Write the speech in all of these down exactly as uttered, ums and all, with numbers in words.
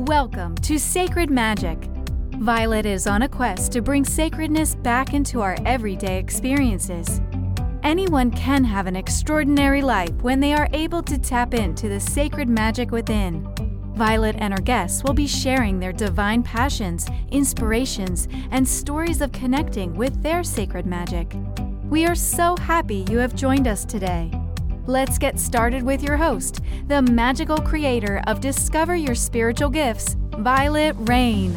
Welcome to Sacred Magic. Violet is on a quest to bring sacredness back into our everyday experiences. Anyone can have an extraordinary life when they are able to tap into the sacred magic within. Violet and her guests will be sharing their divine passions, inspirations, and stories of connecting with their sacred magic. We are so happy you have joined us today. Let's get started with your host, the magical creator of Discover Your Spiritual Gifts, Violet Rain.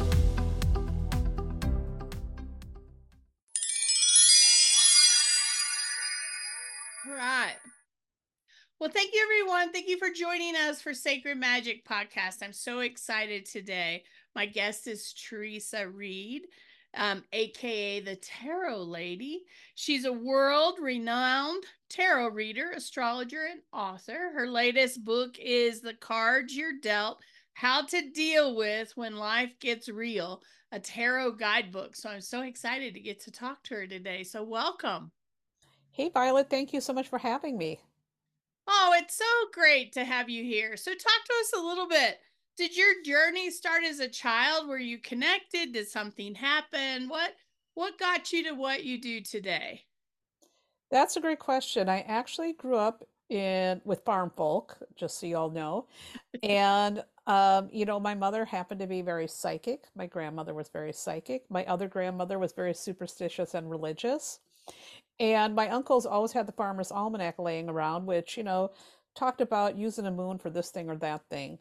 All right. Well, thank you, everyone. Thank you for joining us for Sacred Magic Podcast. I'm so excited today. My guest is Teresa Reed, um, A K A the Tarot Lady. She's a world-renowned tarot reader, astrologer, and author. Her latest book is The Cards You're Dealt, How to Deal With When Life Gets Real, a tarot guidebook. So I'm so excited to get to talk to her today. So welcome. Hey, Violet, thank you so much for having me. Oh, it's so great to have you here. So talk to us a little bit. Did your journey start as a child? Were you connected? Did something happen? What what got you to what you do today? That's a great question. I actually grew up in with farm folk, just so you all know. And um, you know, my mother happened to be very psychic. My grandmother was very psychic. My other grandmother was very superstitious and religious. And my uncles always had the Farmer's Almanac laying around, which, you know, talked about using a moon for this thing or that thing.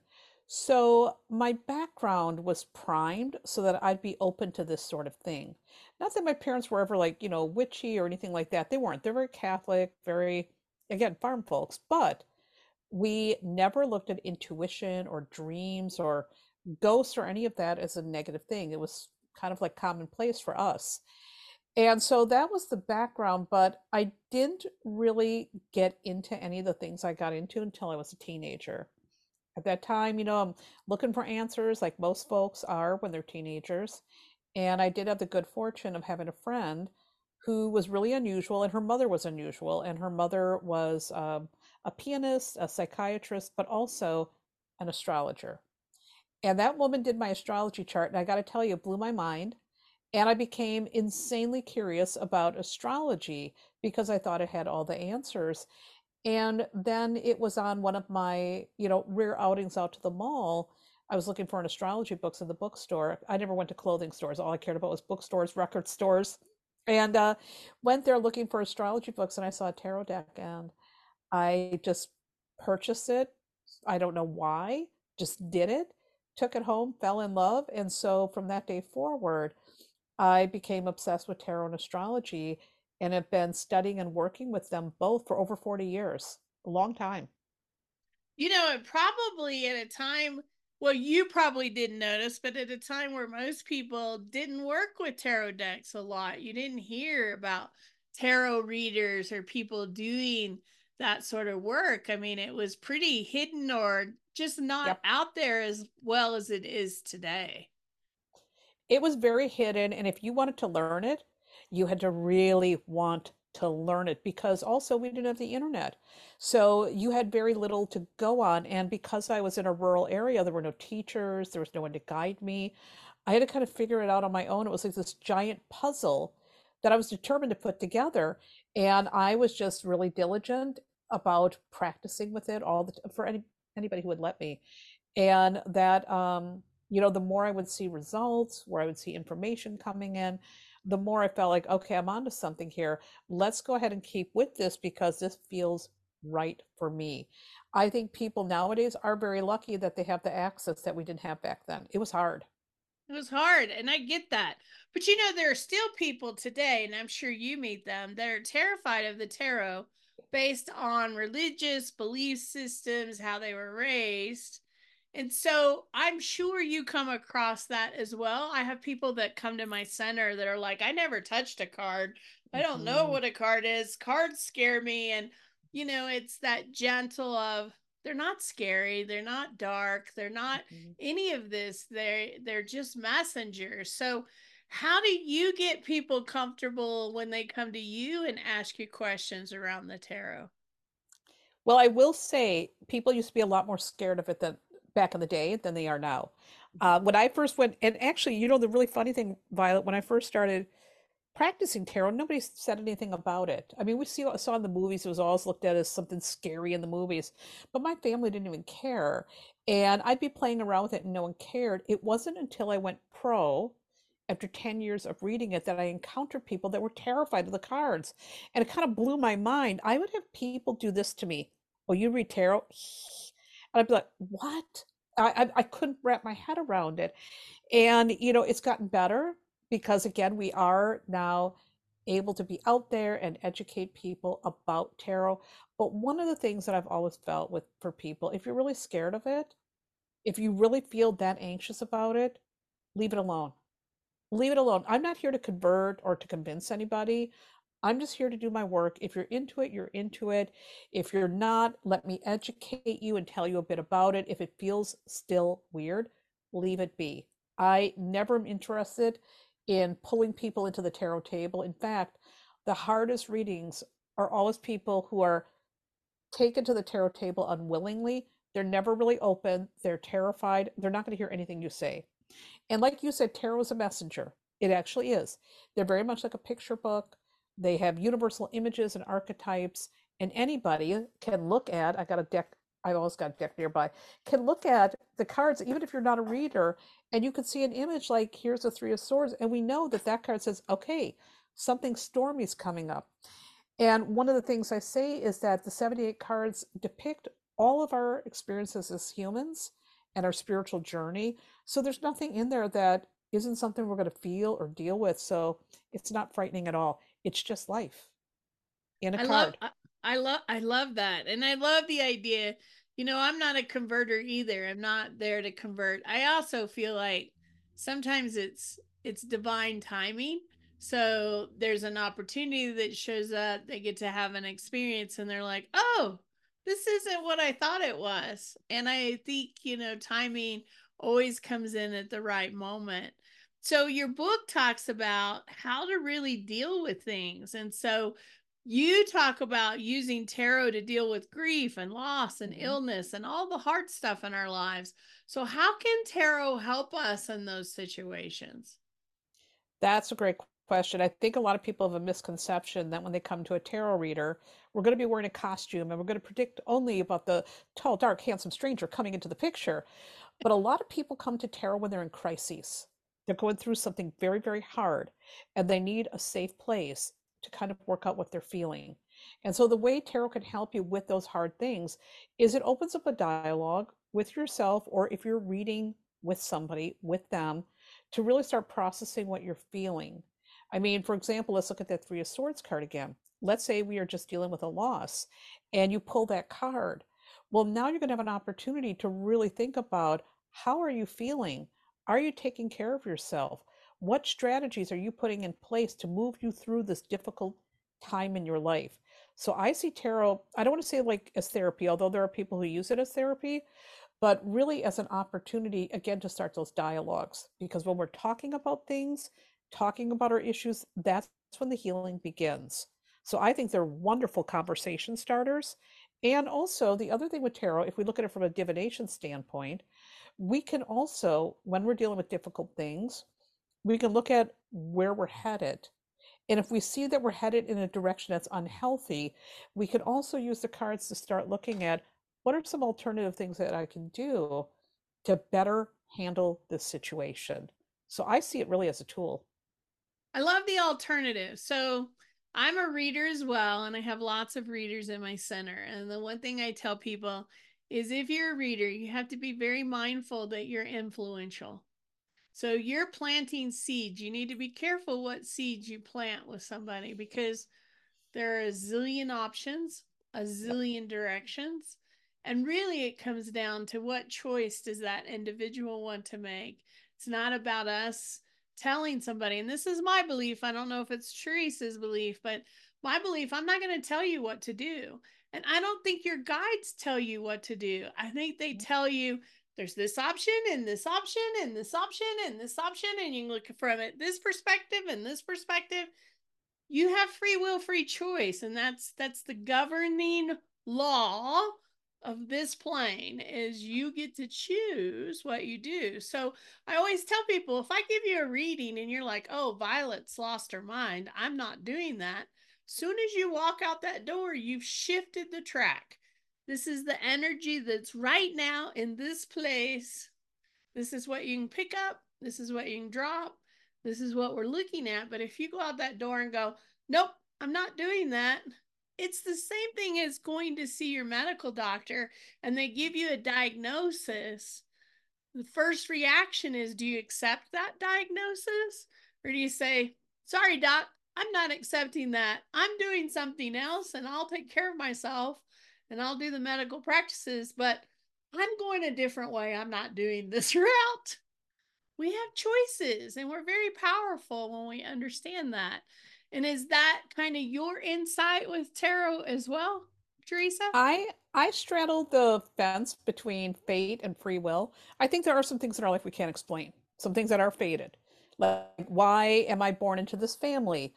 So my background was primed so that I'd be open to this sort of thing. Not that my parents were ever like, you know, witchy or anything like that. They weren't. They're very Catholic, very, again, farm folks. But we never looked at intuition or dreams or ghosts or any of that as a negative thing. It was kind of like commonplace for us. And so that was the background, but I didn't really get into any of the things I got into until I was a teenager. At that time, you know, I'm looking for answers like most folks are when they're teenagers. And I did have the good fortune of having a friend who was really unusual, and her mother was unusual. And her mother was um, a pianist, a psychiatrist, but also an astrologer. And that woman did my astrology chart, and I got to tell you, it blew my mind. And I became insanely curious about astrology because I thought it had all the answers. And then it was on one of my, you know, rare outings out to the mall. I was looking for an astrology books in the bookstore. I never went to clothing stores. All I cared about was bookstores, record stores. And uh, went there looking for astrology books, and I saw a tarot deck, and I just purchased it. I don't know why, just did it, took it home, fell in love. And so from that day forward, I became obsessed with tarot and astrology and have been studying and working with them both for over forty years. A long time. You know, it probably at a time, well, you probably didn't notice, but at a time where most people didn't work with tarot decks a lot, you didn't hear about tarot readers or people doing that sort of work. I mean, it was pretty hidden or just not Yep. out there as well as it is today. It was very hidden. And if you wanted to learn it, you had to really want to learn it because also we didn't have the internet. So you had very little to go on. And because I was in a rural area, there were no teachers, there was no one to guide me. I had to kind of figure it out on my own. It was like this giant puzzle that I was determined to put together. And I was just really diligent about practicing with it all the t- for any anybody who would let me. And that um, you know, the more I would see results, where I would see information coming in, the more I felt like, okay, I'm onto something here. Let's go ahead and keep with this because this feels right for me. I think people nowadays are very lucky that they have the access that we didn't have back then. It was hard. It was hard, and I get that. But you know, there are still people today, and I'm sure you meet them, that are terrified of the tarot based on religious belief systems, how they were raised. And so I'm sure you come across that as well. I have people that come to my center that are like, I never touched a card. I don't know Mhm. what a card is. Cards scare me. And, you know, it's that gentle of, they're not scary, they're not dark, they're not Mhm. any of this. They they're just messengers. So how do you get people comfortable when they come to you and ask you questions around the tarot? Well, I will say people used to be a lot more scared of it than back in the day than they are now. Uh, when I first went, and actually, you know, the really funny thing, Violet, when I first started practicing tarot, nobody said anything about it. I mean, we see, saw in the movies, it was always looked at as something scary in the movies, but my family didn't even care. And I'd be playing around with it and no one cared. It wasn't until I went pro, after ten years of reading it, that I encountered people that were terrified of the cards. And it kind of blew my mind. I would have people do this to me. Oh, you read tarot? And I'd be like, what? I, I, I couldn't wrap my head around it. And, you know, it's gotten better because, again, we are now able to be out there and educate people about tarot. But one of the things that I've always felt with for people, if you're really scared of it, if you really feel that anxious about it, leave it alone. Leave it alone. I'm not here to convert or to convince anybody. I'm just here to do my work. If you're into it, you're into it. If you're not, let me educate you and tell you a bit about it. If it feels still weird, leave it be. I never am interested in pulling people into the tarot table. In fact, the hardest readings are always people who are taken to the tarot table unwillingly. They're never really open. They're terrified. They're not going to hear anything you say. And like you said, tarot is a messenger. It actually is. They're very much like a picture book. They have universal images and archetypes, and anybody can look at, I got a deck, I've always got a deck nearby, can look at the cards, even if you're not a reader, and you can see an image like, here's the Three of Swords, and we know that that card says, okay, something stormy is coming up. And one of the things I say is that the seventy-eight cards depict all of our experiences as humans and our spiritual journey. So there's nothing in there that isn't something we're going to feel or deal with. So it's not frightening at all. It's just life in a I card. love, I, I love, I love that. And I love the idea, you know, I'm not a converter either. I'm not there to convert. I also feel like sometimes it's, it's divine timing. So there's an opportunity that shows up, they get to have an experience and they're like, oh, this isn't what I thought it was. And I think, you know, timing always comes in at the right moment. So your book talks about how to really deal with things. And so you talk about using tarot to deal with grief and loss and mm-hmm. illness and all the hard stuff in our lives. So how can tarot help us in those situations? That's a great question. I think a lot of people have a misconception that when they come to a tarot reader, we're going to be wearing a costume and we're going to predict only about the tall, dark, handsome stranger coming into the picture. But a lot of people come to tarot when they're in crises. They're going through something very, very hard, and they need a safe place to kind of work out what they're feeling. And so the way tarot can help you with those hard things is it opens up a dialogue with yourself, or if you're reading with somebody, with them, to really start processing what you're feeling. I mean, for example, let's look at that Three of Swords card again. Let's say we are just dealing with a loss and you pull that card. Well, now you're going to have an opportunity to really think about, how are you feeling? Are you taking care of yourself? What strategies are you putting in place to move you through this difficult time in your life? So I see tarot, I don't want to say like as therapy, although there are people who use it as therapy, but really as an opportunity, again, to start those dialogues. Because when we're talking about things, talking about our issues, that's when the healing begins. So I think they're wonderful conversation starters. And also the other thing with tarot, if we look at it from a divination standpoint, we can also, when we're dealing with difficult things, we can look at where we're headed. And if we see that we're headed in a direction that's unhealthy, we can also use the cards to start looking at, what are some alternative things that I can do to better handle this situation? So I see it really as a tool. I love the alternative. So I'm a reader as well, and I have lots of readers in my center. And the one thing I tell people is, if you're a reader, you have to be very mindful that you're influential. So you're planting seeds. You need to be careful what seeds you plant with somebody, because there are a zillion options, a zillion directions. And really it comes down to, what choice does that individual want to make? It's not about us telling somebody, and this is my belief, I don't know if it's Teresa's belief, but my belief, I'm not going to tell you what to do. And I don't think your guides tell you what to do. I think they tell you, there's this option and this option and this option and this option, and you can look from it this perspective and this perspective. You have free will, free choice, and that's that's the governing law of this plane is you get to choose what you do. So I always tell people, if I give you a reading and you're like, oh, Violet's lost her mind, I'm not doing that. Soon as you walk out that door, you've shifted the track. This is the energy that's right now in this place. This is what you can pick up. This is what you can drop. This is what we're looking at. But if you go out that door and go, nope, I'm not doing that, it's the same thing as going to see your medical doctor and they give you a diagnosis. The first reaction is, do you accept that diagnosis? Or do you say, sorry, doc, I'm not accepting that. I'm doing something else and I'll take care of myself and I'll do the medical practices, but I'm going a different way. I'm not doing this route. We have choices and we're very powerful when we understand that. And is that kind of your insight with tarot as well, Teresa? I I straddle the fence between fate and free will. I think there are some things in our life we can't explain. Some things that are fated. Like, why am I born into this family?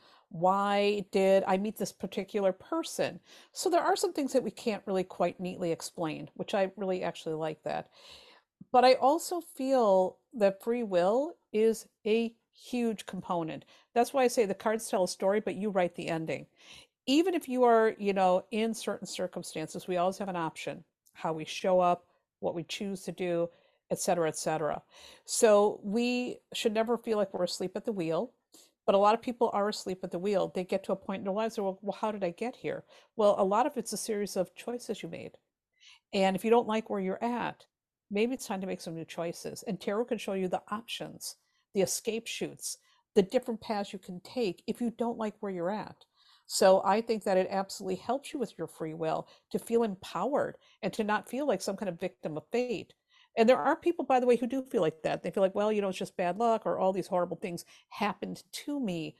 Why did I meet this particular person? So there are some things that we can't really quite neatly explain, which I really actually like that. But I also feel that free will is a huge component. That's why I say the cards tell a story, but you write the ending. Even if you are, you know, in certain circumstances, we always have an option, how we show up, what we choose to do, et cetera, et cetera. So we should never feel like we're asleep at the wheel. But a lot of people are asleep at the wheel. They get to a point in their lives where, well, how did I get here? Well, a lot of it's a series of choices you made. And if you don't like where you're at, maybe it's time to make some new choices. And tarot can show you the options, the escape chutes, the different paths you can take if you don't like where you're at. So I think that it absolutely helps you with your free will to feel empowered and to not feel like some kind of victim of fate. And there are people, by the way, who do feel like that. They feel like, well, you know, it's just bad luck or all these horrible things happened to me.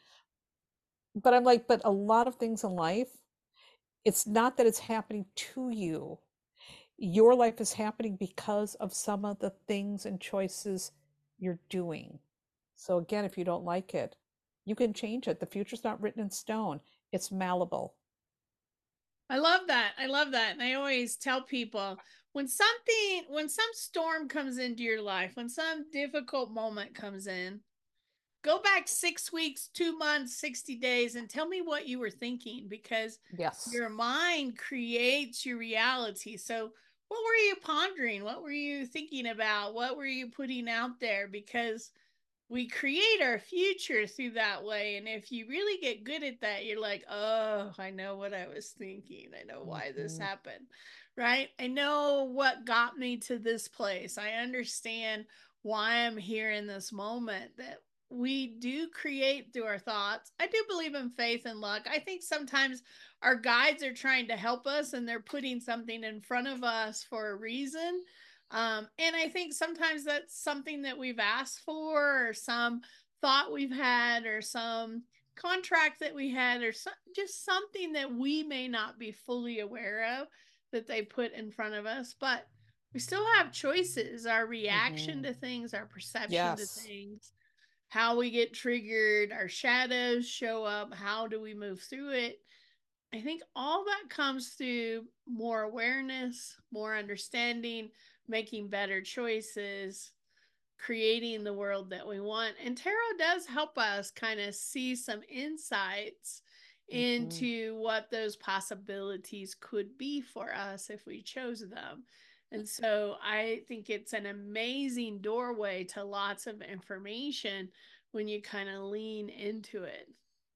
But I'm like, but a lot of things in life, it's not that it's happening to you. Your life is happening because of some of the things and choices you're doing. So again, if you don't like it, you can change it. The future's not written in stone. It's malleable. I love that. I love that. And I always tell people, when something, when some storm comes into your life, when some difficult moment comes in, go back six weeks, two months, sixty days, and tell me what you were thinking, because Yes. your mind creates your reality. So what were you pondering? What were you thinking about? What were you putting out there? Because we create our future through that way. And if you really get good at that, you're like, oh, I know what I was thinking. I know why this Mm-hmm. happened, right? I know what got me to this place. I understand why I'm here in this moment. That we do create through our thoughts. I do believe in faith and luck. I think sometimes our guides are trying to help us and they're putting something in front of us for a reason. Um, and I think sometimes that's something that we've asked for, or some thought we've had, or some contract that we had, or some, just something that we may not be fully aware of that they put in front of us. But we still have choices, our reaction Mm-hmm. to things, our perception to Yes. things, how we get triggered, our shadows show up, how do we move through it. I think all that comes through more awareness, more understanding, making better choices, creating the world that we want. And tarot does help us kind of see some insights Mm-hmm. into what those possibilities could be for us if we chose them. And so I think it's an amazing doorway to lots of information when you kind of lean into it.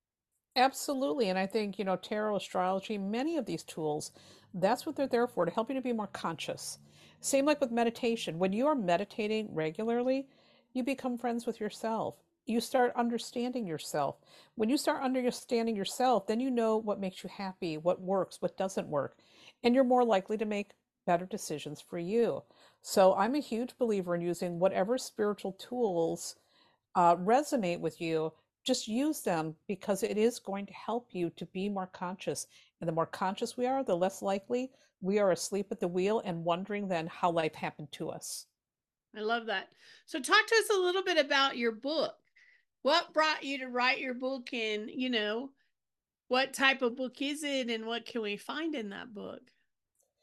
Absolutely. And I think, you know, tarot, astrology, many of these tools, that's what they're there for, to help you to be more conscious. Same like with meditation. When you are meditating regularly, you become friends with yourself. You start understanding yourself. When you start understanding yourself, then you know what makes you happy, what works, what doesn't work, and you're more likely to make better decisions for you. So I'm a huge believer in using whatever spiritual tools uh, resonate with you. Just use them because it is going to help you to be more conscious. And the more conscious we are, the less likely we are asleep at the wheel and wondering then how life happened to us. I love that. So talk to us a little bit about your book. What brought you to write your book, and, you know, what type of book is it and what can we find in that book?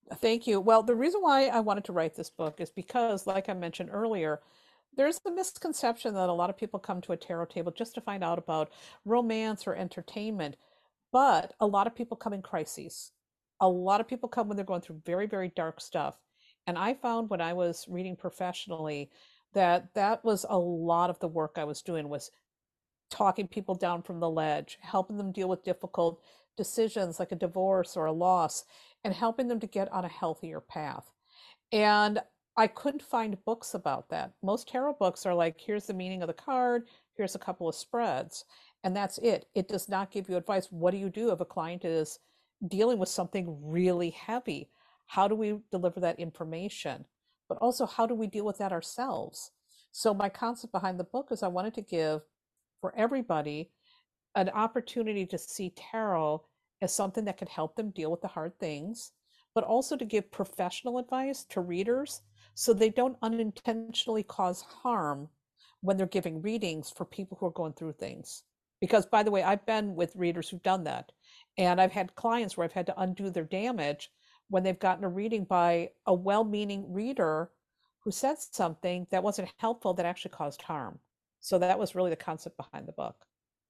Thank you. Well, the reason why I wanted to write this book is because, like I mentioned earlier, there's a misconception that a lot of people come to a tarot table just to find out about romance or entertainment, but a lot of people come in crises. A lot of people come when they're going through very, very dark stuff. And I found when I was reading professionally that that was a lot of the work I was doing was talking people down from the ledge, helping them deal with difficult decisions like a divorce or a loss, and helping them to get on a healthier path. And I couldn't find books about that. Most tarot books are like, here's the meaning of the card, here's a couple of spreads, and that's it. It does not give you advice. What do you do if a client is dealing with something really heavy? How do we deliver that information? But also, how do we deal with that ourselves? So, my concept behind the book is I wanted to give for everybody an opportunity to see tarot as something that can help them deal with the hard things, but also to give professional advice to readers so they don't unintentionally cause harm when they're giving readings for people who are going through things. Because, by the way, I've been with readers who've done that. And I've had clients where I've had to undo their damage when they've gotten a reading by a well meaning reader who said something that wasn't helpful that actually caused harm. So that was really the concept behind the book.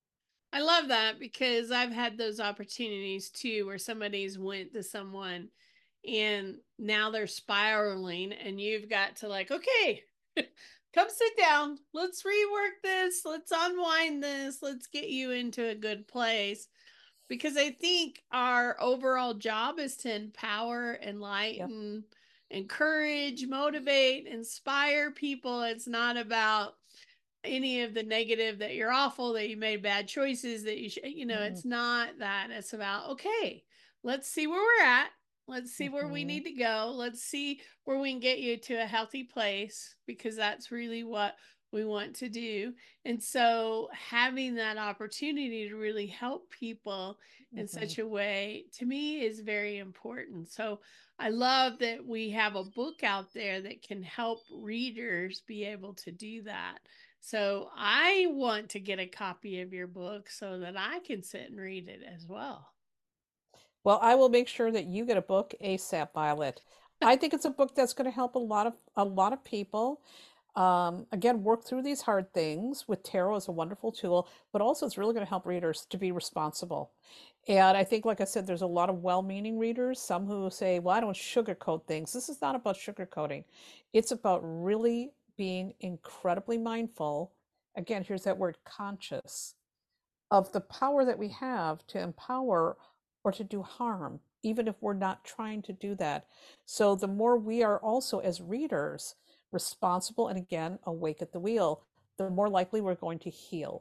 I love that because I've had those opportunities too, where somebody's went to someone and now they're spiraling and you've got to like, okay, come sit down. Let's rework this. Let's unwind this. Let's get you into a good place. Because I think our overall job is to empower, enlighten, yep. encourage, motivate, inspire people. It's not about any of the negative that you're awful, that you made bad choices, that you should, you know, mm-hmm. It's not that. It's about, okay, let's see where we're at. Let's see mm-hmm. where we need to go. Let's see where we can get you to a healthy place, because that's really what we want to do. And so having that opportunity to really help people in mm-hmm. such a way, to me, is very important. So I love that we have a book out there that can help readers be able to do that. So I want to get a copy of your book so that I can sit and read it as well. Well, I will make sure that you get a book ASAP, Violet. I think it's a book that's going to help a lot of a lot of people. Um, again, work through these hard things. With tarot is a wonderful tool, but also it's really going to help readers to be responsible. And I think, like I said, there's a lot of well-meaning readers, some who say, well, I don't sugarcoat things. This is not about sugarcoating. It's about really being incredibly mindful. Again, here's that word, conscious, of the power that we have to empower or to do harm, even if we're not trying to do that. So the more we are also, as readers, responsible and, again, awake at the wheel, the more likely we're going to heal.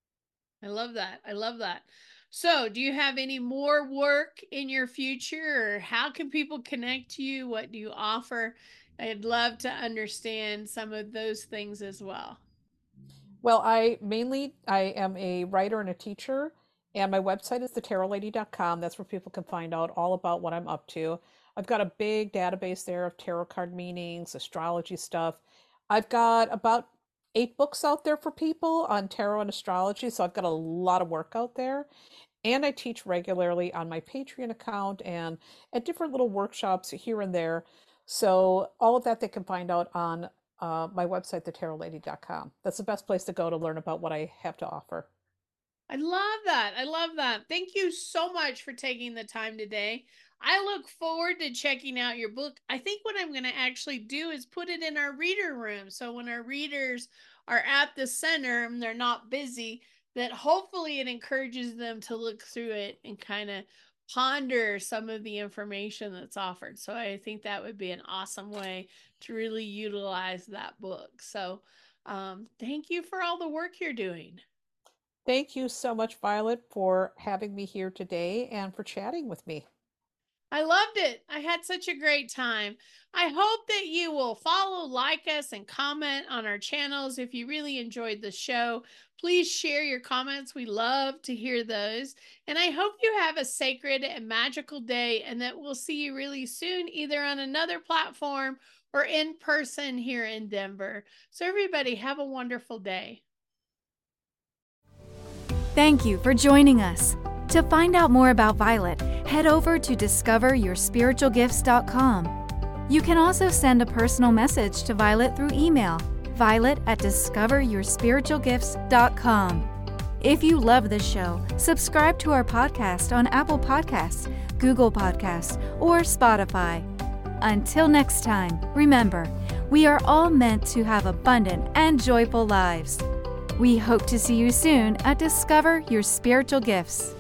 I love that. I love that. So do you have any more work in your future, or how can people connect to you? What do you offer? I'd love to understand some of those things as well. Well, I mainly, I am a writer and a teacher, and my website is the tarot lady dot com. That's where people can find out all about what I'm up to. I've got a big database there of tarot card meanings, astrology stuff. I've got about eight books out there for people on tarot and astrology, so I've got a lot of work out there. And I teach regularly on my Patreon account and at different little workshops here and there. So all of that they can find out on uh, my website, the tarot lady dot com. That's the best place to go to learn about what I have to offer. I love that. I love that. Thank you so much for taking the time today. I look forward to checking out your book. I think what I'm going to actually do is put it in our reader room. So when our readers are at the center and they're not busy, that hopefully it encourages them to look through it and kind of ponder some of the information that's offered. So I think that would be an awesome way to really utilize that book. So um, thank you for all the work you're doing. Thank you so much, Violet, for having me here today and for chatting with me. I loved it. I had such a great time. I hope that you will follow, like us, and comment on our channels. If you really enjoyed the show, please share your comments. We love to hear those. And I hope you have a sacred and magical day, and that we'll see you really soon, either on another platform or in person here in Denver. So everybody, have a wonderful day. Thank you for joining us. To find out more about Violet, head over to discover your spiritual gifts dot com. You can also send a personal message to Violet through email, violet at discover your spiritual gifts dot com. If you love this show, subscribe to our podcast on Apple Podcasts, Google Podcasts, or Spotify. Until next time, remember, we are all meant to have abundant and joyful lives. We hope to see you soon at Discover Your Spiritual Gifts.